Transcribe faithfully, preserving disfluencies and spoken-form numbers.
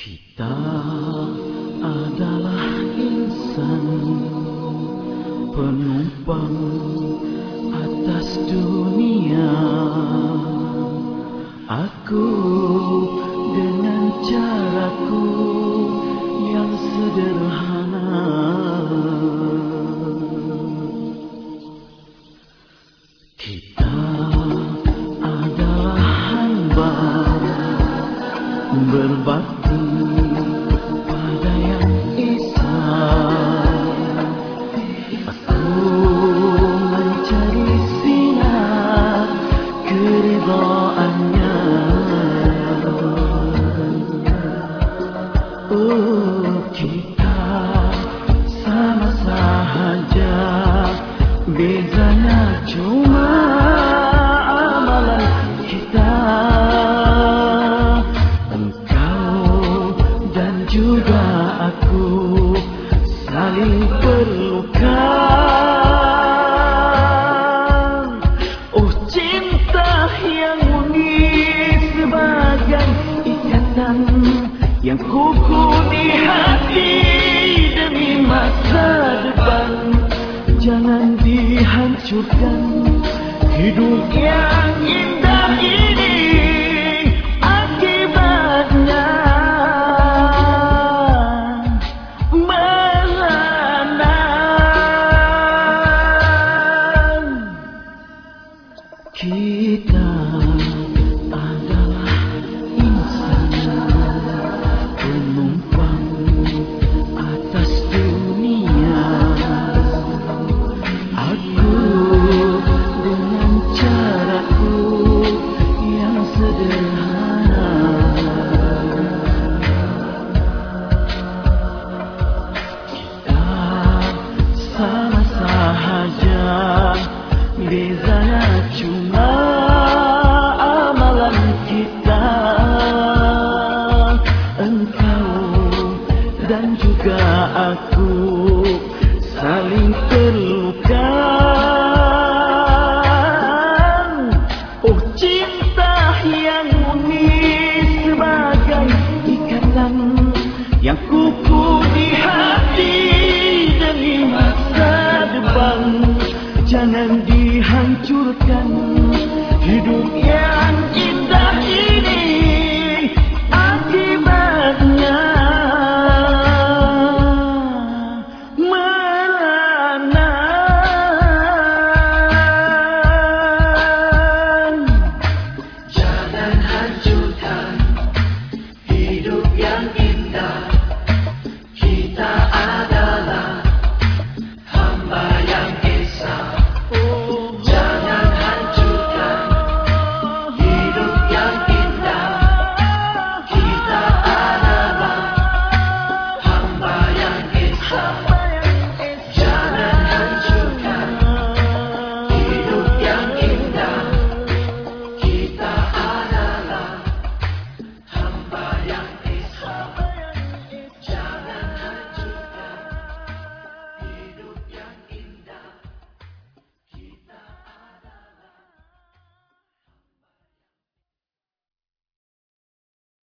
Kita adalah insan penumpang atas dunia. Aku dengan caraku yang sederhana, kita adalah hamba berbakti pada Yang Esa. Aku mencari sinar keridhaannya. Oh, kita sama sahaja, bezanya cuma amalan kita. Juga aku saling perlukan. Oh, cinta yang murni sebagai ikatan yang kukuh di hati demi masa depan. Jangan dihancurkan hidup yang indah ini. Kita adalah insan penumpang atas dunia. Aku dengan caraku yang sederhana, kita sama sahaja, bezanya cuma amalan kita. Engkau dan juga aku saling perlukan. Oh, cinta yang murni sebagai ikatan yang kukuh di hati demi masa depan. Jangan dihancurkan hidup yang indah ini. Akibatnya merana. Jangan hancurkan hidup yang indah.